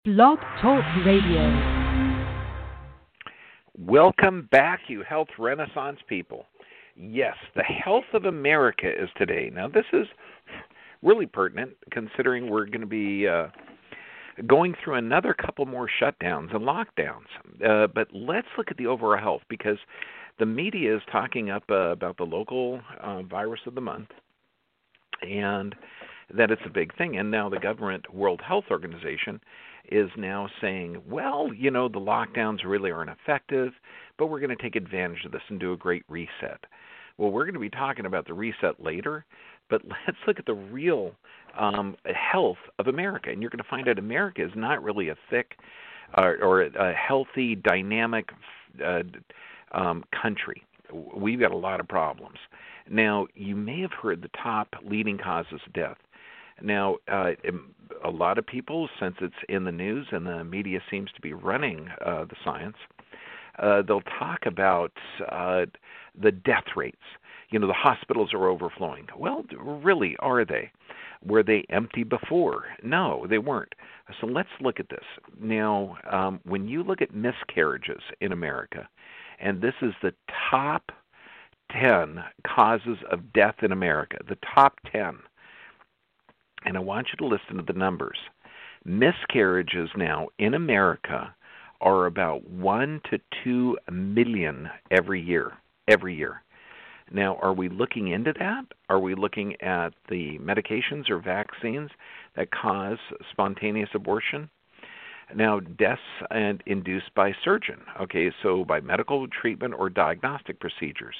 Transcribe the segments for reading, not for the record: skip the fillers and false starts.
Blog Talk Radio. Welcome back, you health renaissance people. Yes, the health of America is today. Now, this is really pertinent considering we're going to be going through another couple more shutdowns and lockdowns. But let's look at the overall health because the media is talking up about the local virus of the month and that it's a big thing. And now the government, World Health Organization, is now saying, well, the lockdowns really aren't effective, but we're going to take advantage of this and do a great reset. Well, we're going to be talking about the reset later, but let's look at the real health of America. And you're going to find out America is not really a thick or a healthy, dynamic country. We've got a lot of problems. Now, you may have heard the top leading causes of death. Now, a lot of people, since it's in the news and the media seems to be running the science, they'll talk about the death rates. The hospitals are overflowing. Well, really, are they? Were they empty before? No, they weren't. So let's look at this. Now, when you look at miscarriages in America, and this is the top 10 causes of death in America, the top 10, and I want you to listen to the numbers. Miscarriages now in America are about 1 to 2 million every year. Now, are we looking into that? Are we looking at the medications or vaccines that cause spontaneous abortion? Now, deaths induced by surgeon, so by medical treatment or diagnostic procedures,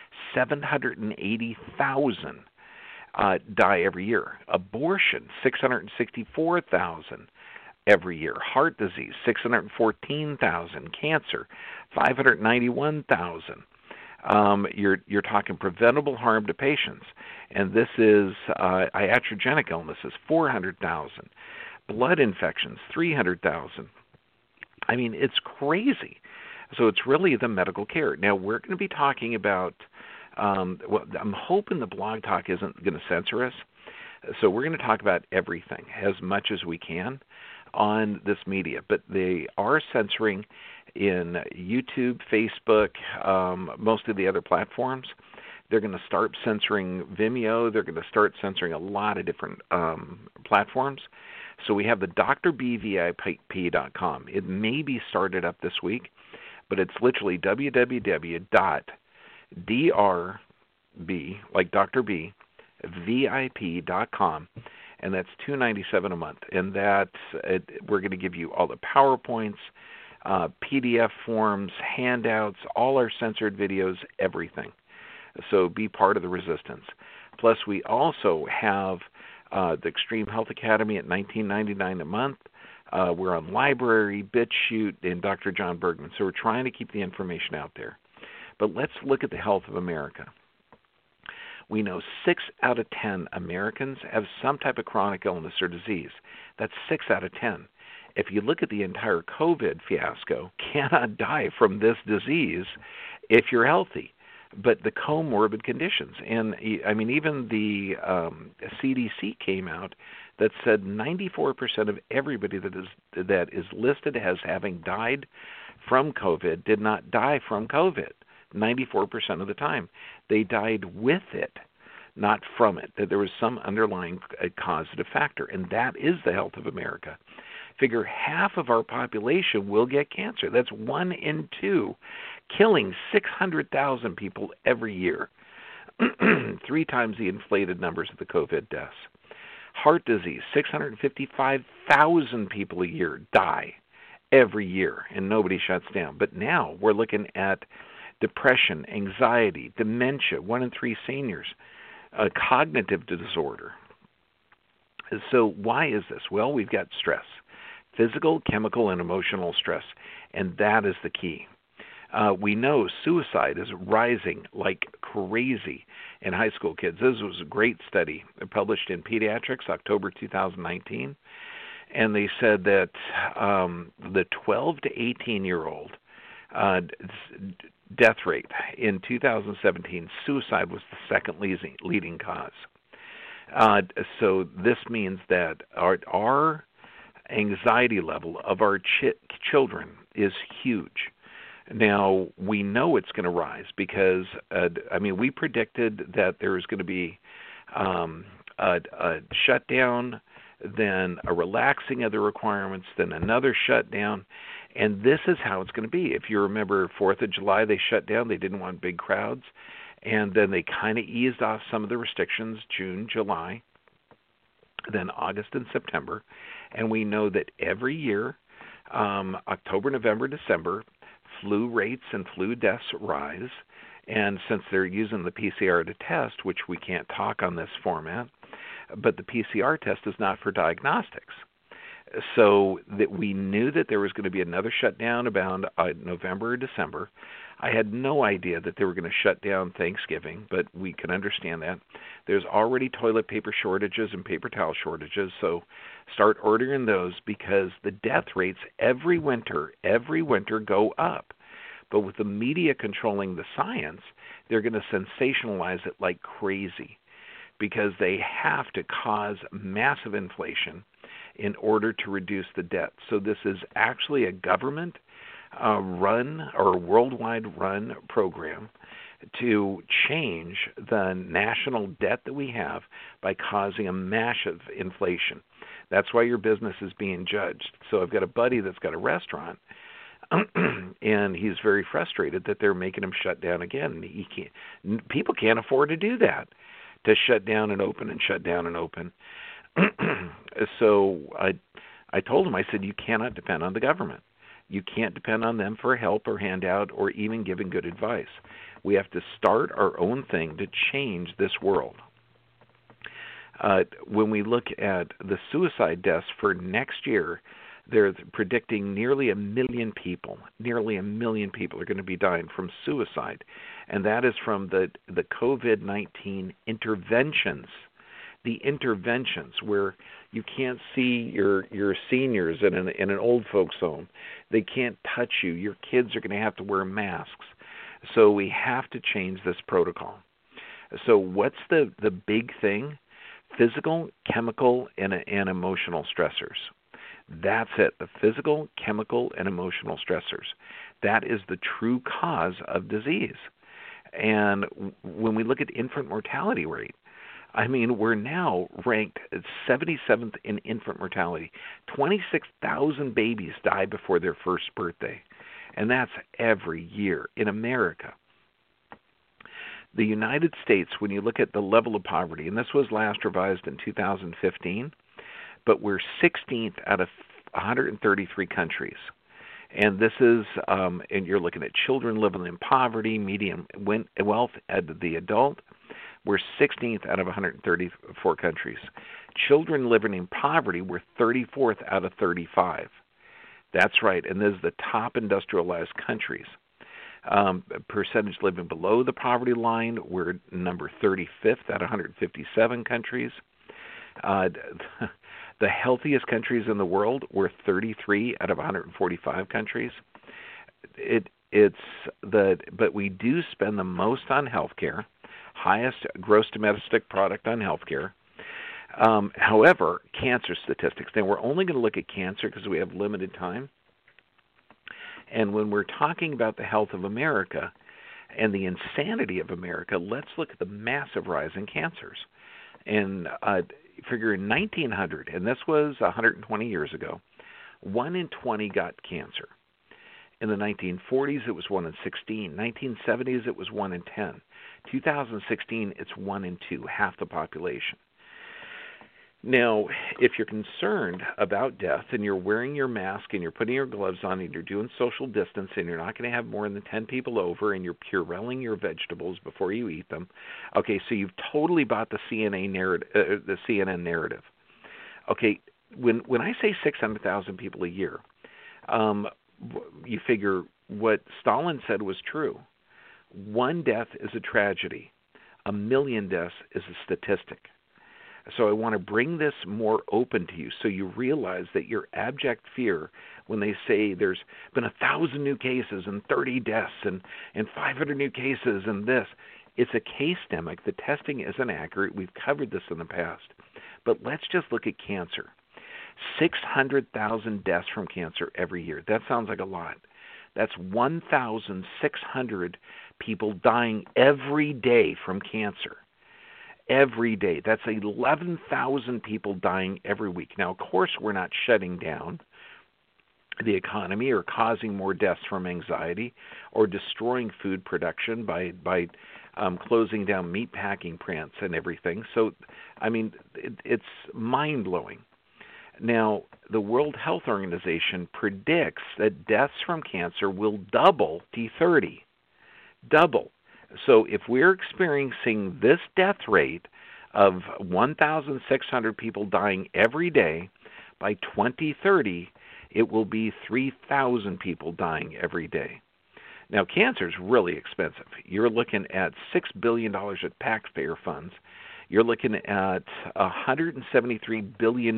780,000 die every year. Abortion, 664,000 every year. Heart disease, 614,000. Cancer, 591,000. You're talking preventable harm to patients, and this is iatrogenic illnesses, 400,000. Blood infections, 300,000. I mean, it's crazy. So it's really the medical care. Now, we're going to be talking about I'm hoping the Blog Talk isn't going to censor us. So we're going to talk about everything as much as we can on this media. But they are censoring in YouTube, Facebook, most of the other platforms. They're going to start censoring Vimeo. They're going to start censoring a lot of different platforms. So we have the drbvip.com. It may be started up this week, but it's literally www.drb, like Dr. B, VIP.com, and that's $297 a month. And we're going to give you all the PowerPoints, PDF forms, handouts, all our censored videos, everything. So be part of the resistance. Plus, we also have the Extreme Health Academy at $19.99 a month. We're on Library, BitChute, and Dr. John Bergman. So we're trying to keep the information out there. But let's look at the health of America. We know 6 out of 10 Americans have some type of chronic illness or disease. That's 6 out of 10. If you look at the entire COVID fiasco, cannot die from this disease if you're healthy. But the comorbid conditions, and I mean, even the CDC came out that said 94% of everybody that is listed as having died from COVID did not die from COVID. 94% of the time, they died with it, not from it. That there was some underlying causative factor, and that is the health of America. Figure half of our population will get cancer. That's 1 in 2, killing 600,000 people every year, 3 times the inflated numbers of the COVID deaths. Heart disease, 655,000 people a year die every year, and nobody shuts down. But now we're looking at depression, anxiety, dementia, 1 in 3 seniors, cognitive disorder. So why is this? Well, we've got stress. Physical, chemical, and emotional stress, and that is the key. We know suicide is rising like crazy in high school kids. This was a great study published in Pediatrics, October 2019, and they said that the 12 to 18-year-old death rate in 2017, suicide was the second leading cause. So this means that our anxiety level of our children is huge. Now, we know it's going to rise because, we predicted that there was going to be a shutdown, then a relaxing of the requirements, then another shutdown, and this is how it's going to be. If you remember 4th of July, they shut down. They didn't want big crowds, and then they kind of eased off some of the restrictions June, July, then August and September, and we know that every year, October, November, December, flu rates and flu deaths rise, and since they're using the PCR to test, which we can't talk on this format, but the PCR test is not for diagnostics. So that we knew that there was going to be another shutdown about November or December. I had no idea that they were going to shut down Thanksgiving, but we can understand that. There's already toilet paper shortages and paper towel shortages, so start ordering those because the death rates every winter go up. But with the media controlling the science, they're going to sensationalize it like crazy because they have to cause massive inflation in order to reduce the debt. So this is actually a government run or worldwide run program to change the national debt that we have by causing a massive inflation. That's why your business is being judged. So I've got a buddy that's got a restaurant, and he's very frustrated that they're making him shut down again. People can't afford to do that, to shut down and open and shut down and open. So I told him, I said, you cannot depend on the government. You can't depend on them for help or handout or even giving good advice. We have to start our own thing to change this world. When we look at the suicide deaths for next year, they're predicting nearly 1 million people. Nearly 1 million people are going to be dying from suicide, and that is from the COVID-19 interventions. The interventions where you can't see your seniors in an old folks home. They can't touch you. Your kids are going to have to wear masks. So we have to change this protocol. So what's the big thing? Physical, chemical, and emotional stressors. That's it. The physical, chemical, and emotional stressors. That is the true cause of disease. And when we look at infant mortality rate, we're now ranked 77th in infant mortality. 26,000 babies die before their first birthday, and that's every year in America. The United States, when you look at the level of poverty, and this was last revised in 2015, but we're 16th out of 133 countries. And this is, and you're looking at children living in poverty, median wealth at the adult. We're 16th out of 134 countries. Children living in poverty, we're 34th out of 35. That's right, and this is the top industrialized countries. Percentage living below the poverty line, we're number 35th out of 157 countries. The healthiest countries in the world, we're 33 out of 145 countries. But we do spend the most on healthcare. Highest gross domestic product on healthcare. However, cancer statistics. Now, we're only going to look at cancer because we have limited time. And when we're talking about the health of America and the insanity of America, let's look at the massive rise in cancers. And figure in 1900, and this was 120 years ago, 1 in 20 got cancer. In the 1940s, it was 1 in 16. 1970s, it was 1 in 10. 2016, it's 1 in 2, half the population. Now, if you're concerned about death and you're wearing your mask and you're putting your gloves on and you're doing social distance and you're not going to have more than 10 people over and you're purelling your vegetables before you eat them, okay, so you've totally bought the CNN narrative. Okay, when I say 600,000 people a year, you figure what Stalin said was true. 1 death is a tragedy. 1 million deaths is a statistic. So I want to bring this more open to you so you realize that your abject fear when they say there's been 1,000 new cases and 30 deaths and 500 new cases and this, it's a case demic. The testing isn't accurate. We've covered this in the past. But let's just look at cancer. 600,000 deaths from cancer every year. That sounds like a lot. That's 1,600 people dying every day from cancer. Every day. That's 11,000 people dying every week. Now, of course, we're not shutting down the economy or causing more deaths from anxiety or destroying food production by closing down meat packing plants and everything. So, I mean, it's mind-blowing. Now, the World Health Organization predicts that deaths from cancer will double T30. Double. So if we're experiencing this death rate of 1,600 people dying every day, by 2030, it will be 3,000 people dying every day. Now, cancer is really expensive. You're looking at $6 billion at taxpayer funds. You're looking at $173 billion,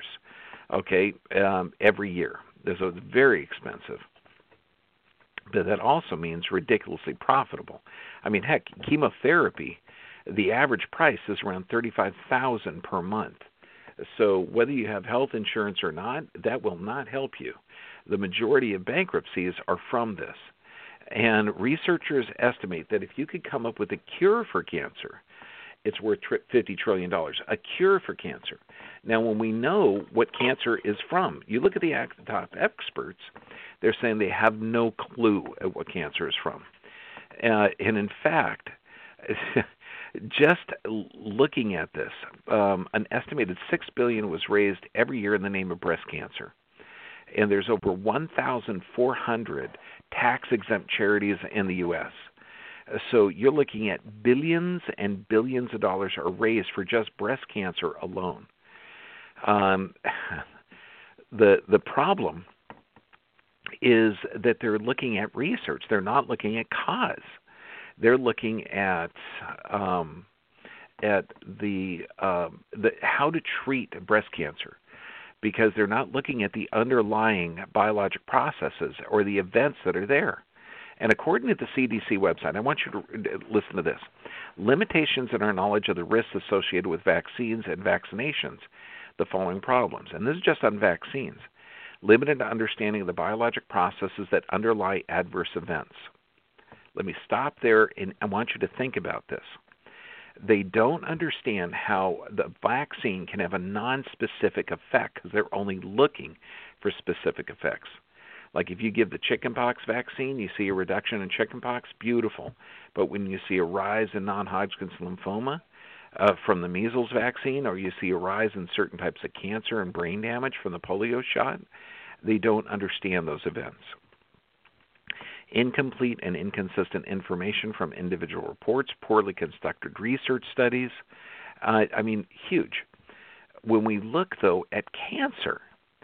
every year. So it's very expensive. But that also means ridiculously profitable. I mean, heck, chemotherapy, the average price is around $35,000 per month. So whether you have health insurance or not, that will not help you. The majority of bankruptcies are from this. And researchers estimate that if you could come up with a cure for cancer, it's worth $50 trillion, a cure for cancer. Now, when we know what cancer is from, you look at the top experts, they're saying they have no clue at what cancer is from. And in fact, just looking at this, an estimated $6 billion was raised every year in the name of breast cancer. And there's over 1,400 tax-exempt charities in the U.S. So you're looking at billions and billions of dollars are raised for just breast cancer alone. The problem is that they're looking at research. They're not looking at cause. They're looking at the how to treat breast cancer, because they're not looking at the underlying biologic processes or the events that are there. And according to the CDC website, I want you to listen to this. Limitations in our knowledge of the risks associated with vaccines and vaccinations, the following problems. And this is just on vaccines. Limited understanding of the biologic processes that underlie adverse events. Let me stop there, and I want you to think about this. They don't understand how the vaccine can have a non-specific effect because they're only looking for specific effects. Like if you give the chickenpox vaccine, you see a reduction in chickenpox, beautiful. But when you see a rise in non-Hodgkin's lymphoma from the measles vaccine, or you see a rise in certain types of cancer and brain damage from the polio shot, they don't understand those events. Incomplete and inconsistent information from individual reports, poorly constructed research studies. Huge. When we look, though, at cancer,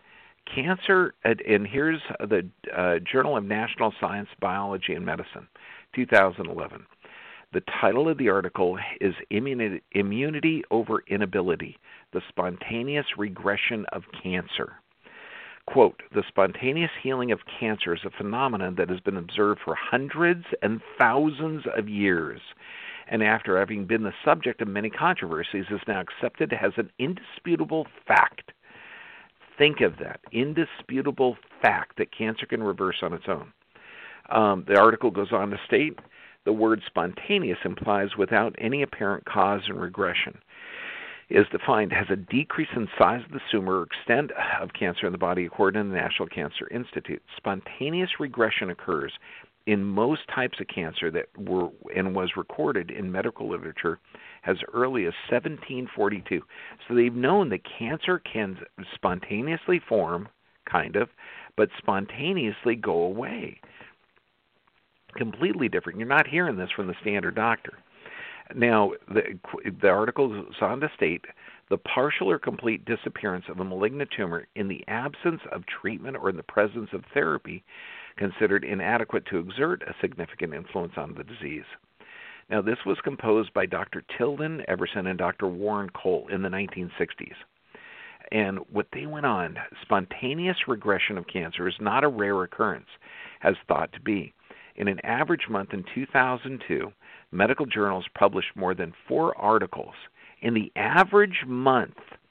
and here's the Journal of National Science, Biology, and Medicine, 2011. The title of the article is Immunity Over Inability, the Spontaneous Regression of Cancer. Quote, the spontaneous healing of cancer is a phenomenon that has been observed for hundreds and thousands of years, and after having been the subject of many controversies, is now accepted as an indisputable fact. Think of that, indisputable fact that cancer can reverse on its own. The article goes on to state, the word spontaneous implies without any apparent cause and regression. Is defined as a decrease in size of the tumor or extent of cancer in the body according to the National Cancer Institute. Spontaneous regression occurs in most types of cancer that were and was recorded in medical literature as early as 1742. So they've known that cancer can spontaneously form, kind of, but spontaneously go away. Completely different. You're not hearing this from the standard doctor. Now, the article goes on to state the partial or complete disappearance of a malignant tumor in the absence of treatment or in the presence of therapy considered inadequate to exert a significant influence on the disease. Now, this was composed by Dr. Tilden Everson and Dr. Warren Cole in the 1960s. And what they went on, spontaneous regression of cancer is not a rare occurrence, as thought to be. In an average month in 2002, medical journals published more than 4 articles in the average month,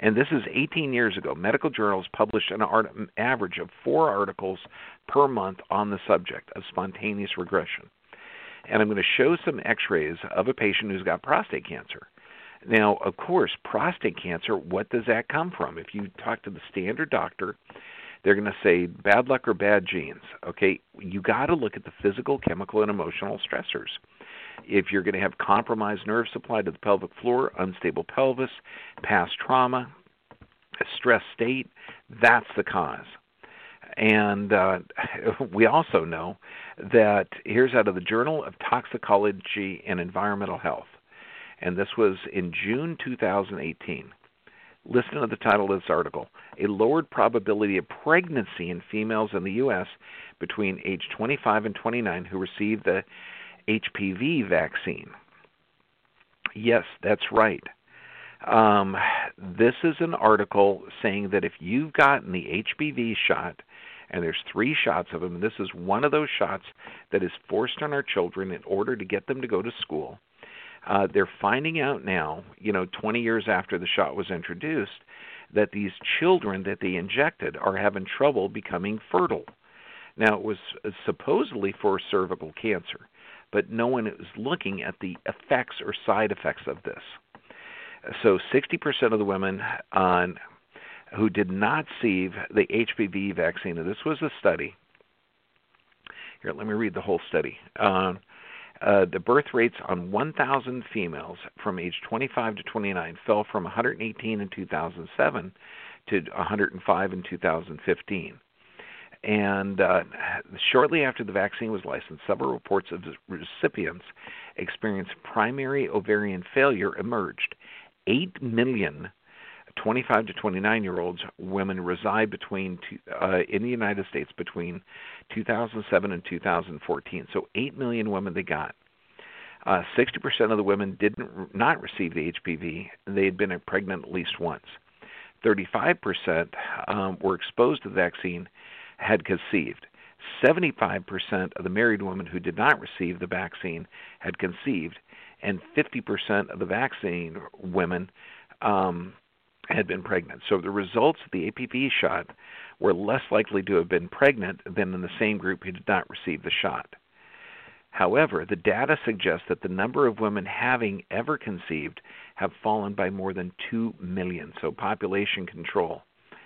And this is 18 years ago. Medical journals published an average of 4 articles per month on the subject of spontaneous regression. And I'm going to show some x-rays of a patient who's got prostate cancer. Now, of course, prostate cancer, what does that come from? If you talk to the standard doctor, they're going to say bad luck or bad genes. Okay, you got to look at the physical, chemical, and emotional stressors. If you're going to have compromised nerve supply to the pelvic floor, unstable pelvis, past trauma, a stress state, that's the cause. And we also know that here's out of the Journal of Toxicology and Environmental Health, and this was in June 2018. Listen to the title of this article: A Lowered Probability of Pregnancy in Females in the U.S. between age 25 and 29 who received the HPV vaccine. Yes, that's right. This is an article saying that if you've gotten the HPV shot, and there's 3 shots of them, and this is one of those shots that is forced on our children in order to get them to go to school, they're finding out now, 20 years after the shot was introduced, that these children that they injected are having trouble becoming fertile. Now, it was supposedly for cervical cancer, but no one is looking at the effects or side effects of this. So 60% of the women who did not receive the HPV vaccine, and this was a study. Here, let me read the whole study. The birth rates on 1,000 females from age 25 to 29 fell from 118 in 2007 to 105 in 2015. And shortly after the vaccine was licensed, several reports of recipients experienced primary ovarian failure emerged. 8 million 25 to 29-year-olds women reside in the United States between 2007 and 2014. So 8 million women they got. 60% of the women did not receive the HPV. They had been pregnant at least once. 35% were exposed to the vaccine, had conceived. 75% of the married women who did not receive the vaccine had conceived, and 50% of the vaccine women had been pregnant. So the results of the HPV shot were less likely to have been pregnant than in the same group who did not receive the shot. However, the data suggests that the number of women having ever conceived have fallen by more than 2 million, so population control.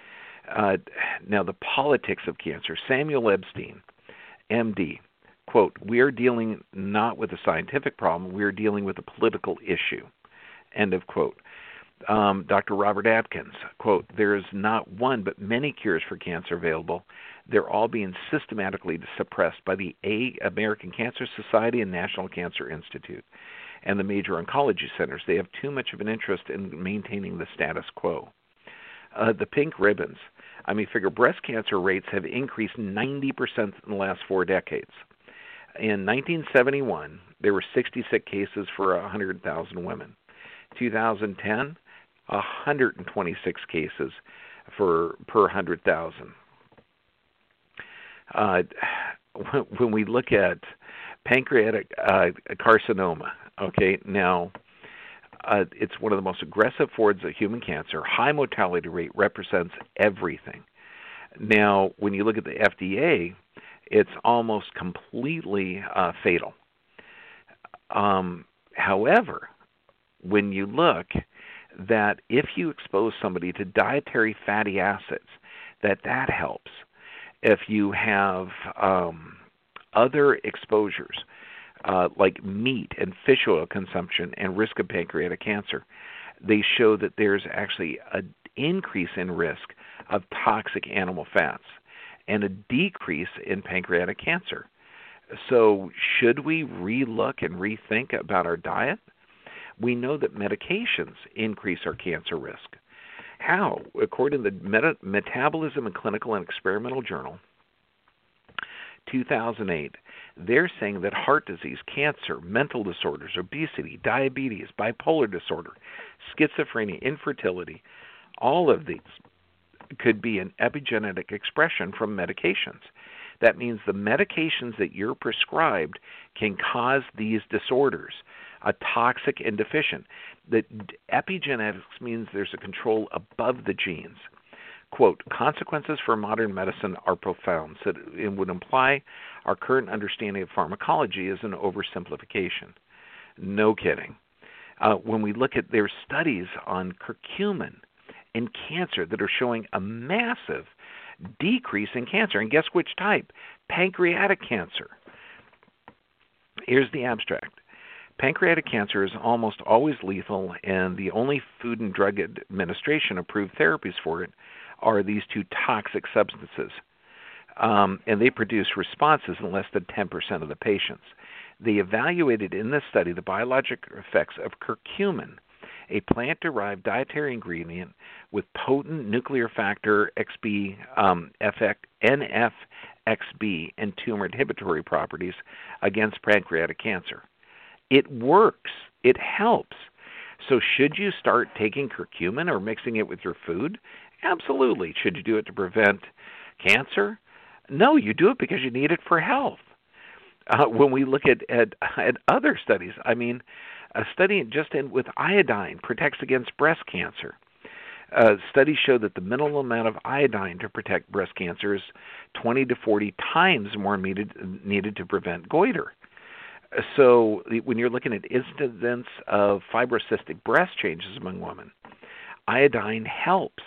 Now, the politics of cancer. Samuel Epstein, MD, quote, "We are dealing not with a scientific problem, we are dealing with a political issue," end of quote. Dr. Robert Atkins, quote, "There is not one but many cures for cancer available. They're all being systematically suppressed by the American Cancer Society and National Cancer Institute and the major oncology centers. They have too much of an interest in maintaining the status quo." The pink ribbons. I mean, figure breast cancer rates have increased 90% in the last 4 decades. In 1971, there were 66 cases for 100,000 women. 2010, 126 cases per 100,000. When we look at pancreatic carcinoma, okay, now it's one of the most aggressive forms of human cancer. High mortality rate represents everything. Now, when you look at the FDA, it's almost completely fatal. However, when you look that if you expose somebody to dietary fatty acids, that helps. If you have other exposures, like meat and fish oil consumption and risk of pancreatic cancer, they show that there's actually an increase in risk of toxic animal fats and a decrease in pancreatic cancer. So should we relook and rethink about our diet? We know that medications increase our cancer risk. How? According to the Metabolism and Clinical and Experimental Journal, 2008, they're saying that heart disease, cancer, mental disorders, obesity, diabetes, bipolar disorder, schizophrenia, infertility, all of these could be an epigenetic expression from medications. That means the medications that you're prescribed can cause these disorders. toxic and deficient. That epigenetics means there's a control above the genes. Quote, consequences for modern medicine are profound. So it would imply our current understanding of pharmacology is an oversimplification. No kidding. When we look at their studies on curcumin in cancer that are showing a massive decrease in cancer. And guess which type? Pancreatic cancer. Here's the abstract. Pancreatic cancer is almost always lethal, and the only Food and Drug Administration approved therapies for it are these two toxic substances. And they produce responses in less than 10% of the patients. They evaluated in this study the biologic effects of curcumin, a plant-derived dietary ingredient with potent nuclear factor XB, NF-XB, and tumor inhibitory properties against pancreatic cancer. It works. It helps. So should you start taking curcumin or mixing it with your food? Absolutely. Should you do it to prevent cancer? No, you do it because you need it for health. When we look at other studies, I mean, a study with iodine protects against breast cancer. Studies show that the minimal amount of iodine to protect breast cancer is 20 to 40 times more needed to prevent goiter. So when you're looking at incidence of fibrocystic breast changes among women, iodine helps.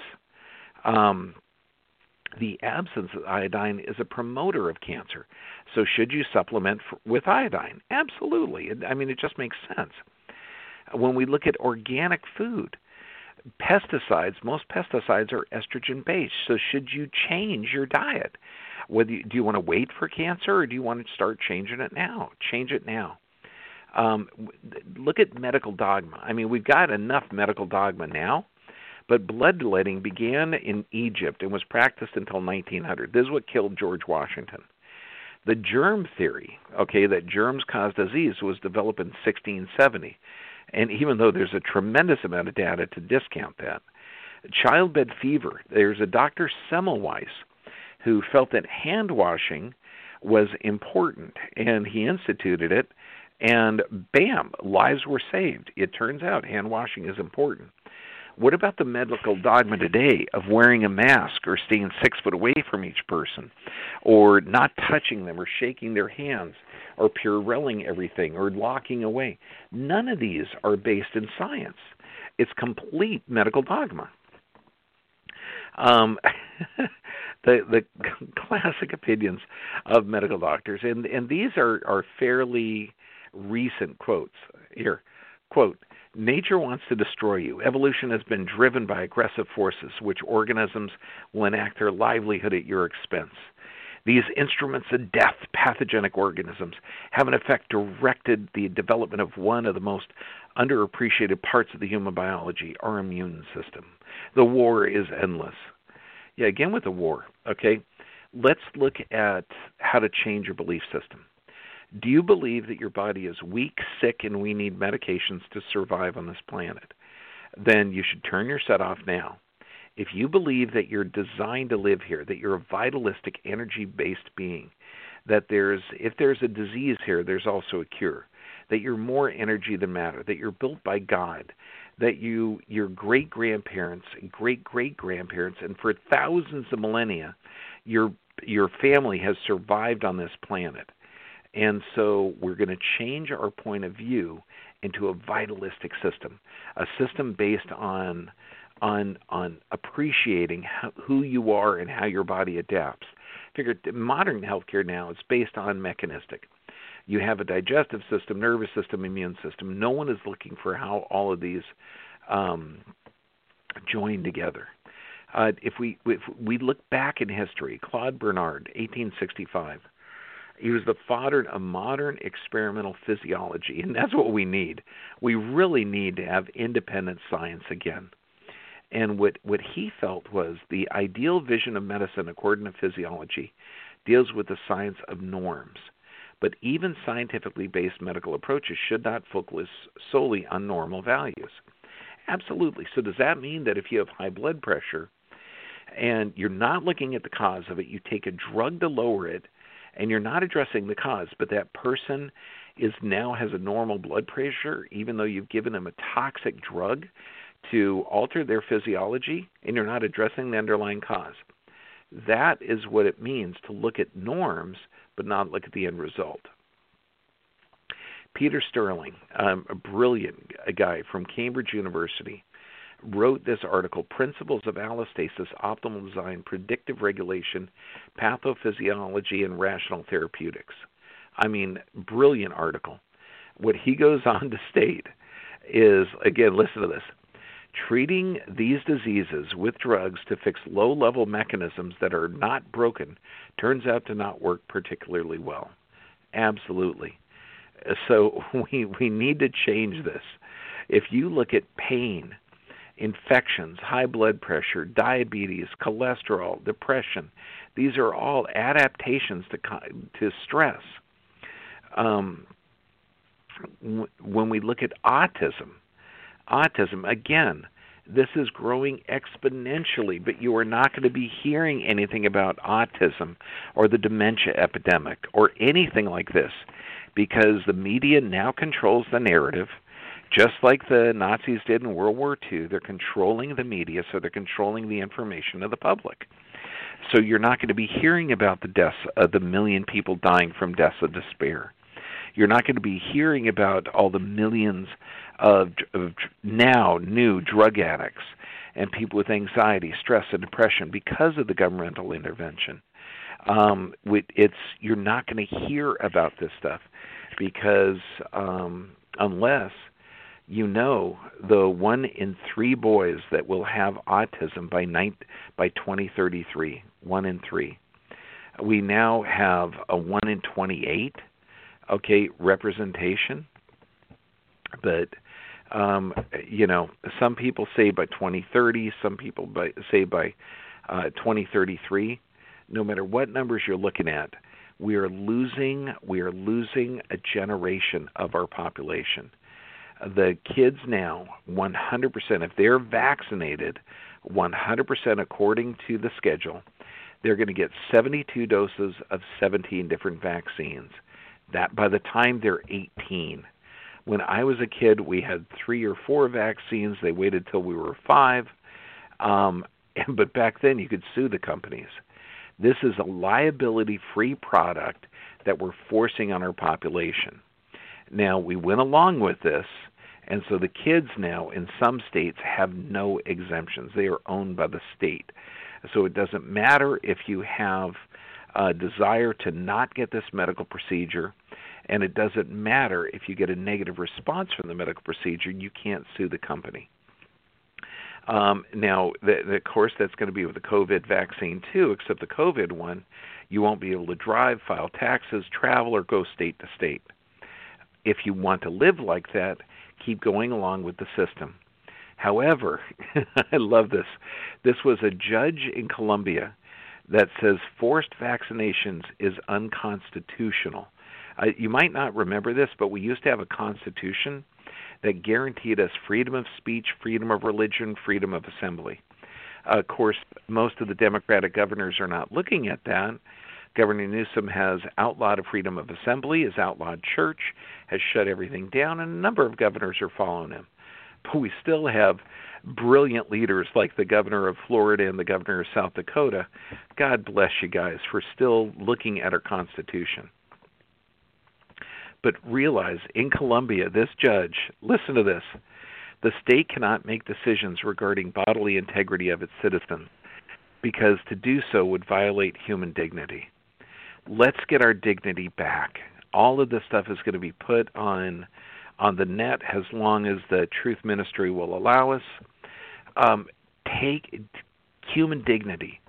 The absence of iodine is a promoter of cancer. So should you supplement with iodine? Absolutely. I mean, it just makes sense. When we look at organic food, most pesticides are estrogen-based. So should you change your diet? Do you want to wait for cancer, or do you want to start changing it now? Change it now. Look at medical dogma. I mean, we've got enough medical dogma now, but bloodletting began in Egypt and was practiced until 1900. This is what killed George Washington. The germ theory, that germs cause disease, was developed in 1670. And even though there's a tremendous amount of data to discount that, childbed fever, there's a Dr. Semmelweis who felt that hand washing was important, and he instituted it, and bam, lives were saved. It turns out hand washing is important. What about the medical dogma today of wearing a mask or staying 6 foot away from each person, or not touching them or shaking their hands, or Purelling everything or locking away? None of these are based in science. It's complete medical dogma. The classic opinions of medical doctors, and these are fairly recent quotes. Here, quote, nature wants to destroy you. Evolution has been driven by aggressive forces, which organisms will enact their livelihood at your expense. These instruments of death, pathogenic organisms, have in effect directed the development of one of the most underappreciated parts of the human biology, our immune system. The war is endless. Yeah, again with the war, let's look at how to change your belief system. Do you believe that your body is weak, sick, and we need medications to survive on this planet? Then you should turn your set off now. If you believe that you're designed to live here, that you're a vitalistic, energy-based being, that if there's a disease here, there's also a cure, that you're more energy than matter, that you're built by God, that your great-grandparents, great-great-grandparents, and for thousands of millennia, your family has survived on this planet. And so we're going to change our point of view into a vitalistic system, a system based on appreciating who you are and how your body adapts. Figure modern healthcare now is based on mechanistic. You have a digestive system, nervous system, immune system. No one is looking for how all of these join together. If we look back in history, Claude Bernard, 1865. He was the father of modern experimental physiology, and that's what we need. We really need to have independent science again. And what he felt was the ideal vision of medicine, according to physiology, deals with the science of norms. But even scientifically based medical approaches should not focus solely on normal values. Absolutely. So does that mean that if you have high blood pressure and you're not looking at the cause of it, you take a drug to lower it, and you're not addressing the cause, but that person now has a normal blood pressure, even though you've given them a toxic drug to alter their physiology, and you're not addressing the underlying cause. That is what it means to look at norms, but not look at the end result. Peter Sterling, a brilliant guy from Cambridge University, wrote this article, Principles of Allostasis, Optimal Design, Predictive Regulation, Pathophysiology, and Rational Therapeutics. I mean, brilliant article. What he goes on to state is, again, listen to this, treating these diseases with drugs to fix low-level mechanisms that are not broken turns out to not work particularly well. Absolutely. So we need to change this. If you look at pain, infections, high blood pressure, diabetes, cholesterol, depression, these are all adaptations to stress. When we look at autism, again, this is growing exponentially, but you are not going to be hearing anything about autism or the dementia epidemic or anything like this, because the media now controls the narrative, just like the Nazis did in World War II. They're controlling the media, so they're controlling the information of the public. So you're not going to be hearing about the deaths of the million people dying from deaths of despair. You're not going to be hearing about all the millions of now new drug addicts and people with anxiety, stress, and depression because of the governmental intervention. You're not going to hear about this stuff because unless you know the 1 in 3 boys that will have autism by 2033, 1 in 3. We now have a 1 in 28, representation. But, some people say by 2030, some people say by 2033. No matter what numbers you're looking at, we are losing a generation of our population. The kids now, 100%, if they're vaccinated 100% according to the schedule, they're going to get 72 doses of 17 different vaccines. That by the time they're 18. When I was a kid, we had 3 or 4 vaccines. They waited till we were 5. But back then, you could sue the companies. This is a liability-free product that we're forcing on our population. Now, we went along with this, and so the kids now in some states have no exemptions. They are owned by the state. So it doesn't matter if you have a desire to not get this medical procedure, and it doesn't matter if you get a negative response from the medical procedure, you can't sue the company. Now, of course, that's going to be with the COVID vaccine too, except the COVID one, you won't be able to drive, file taxes, travel, or go state to state. If you want to live like that, keep going along with the system. However, I love this. This was a judge in Colombia that says forced vaccinations is unconstitutional. You might not remember this, but we used to have a constitution that guaranteed us freedom of speech, freedom of religion, freedom of assembly. Of course, most of the Democratic governors are not looking at that. Governor Newsom has outlawed freedom of assembly, has outlawed church, has shut everything down, and a number of governors are following him. But we still have brilliant leaders like the governor of Florida and the governor of South Dakota. God bless you guys for still looking at our Constitution. But realize, in Colombia, this judge, listen to this, the state cannot make decisions regarding bodily integrity of its citizens because to do so would violate human dignity. Let's get our dignity back. All of this stuff is going to be put on the net as long as the Truth Ministry will allow us. Take human dignity.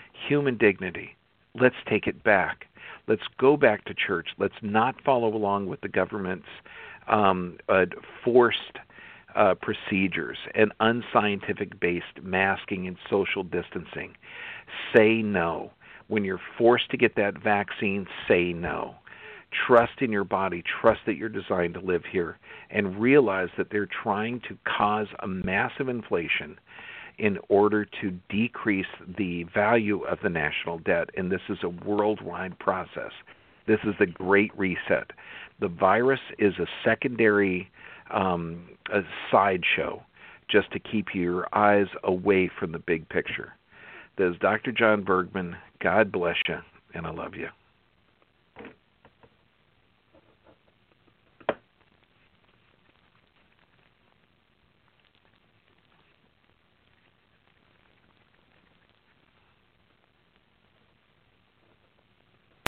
Let's take it back. Let's go back to church. Let's not follow along with the government's forced procedures and unscientific-based masking and social distancing. Say no. When you're forced to get that vaccine, say no. Trust in your body. Trust that you're designed to live here. And realize that they're trying to cause a massive inflation in order to decrease the value of the national debt. And this is a worldwide process. This is the Great Reset. The virus is a secondary a sideshow just to keep your eyes away from the big picture. This is Dr. John Bergman. God bless you, and I love you.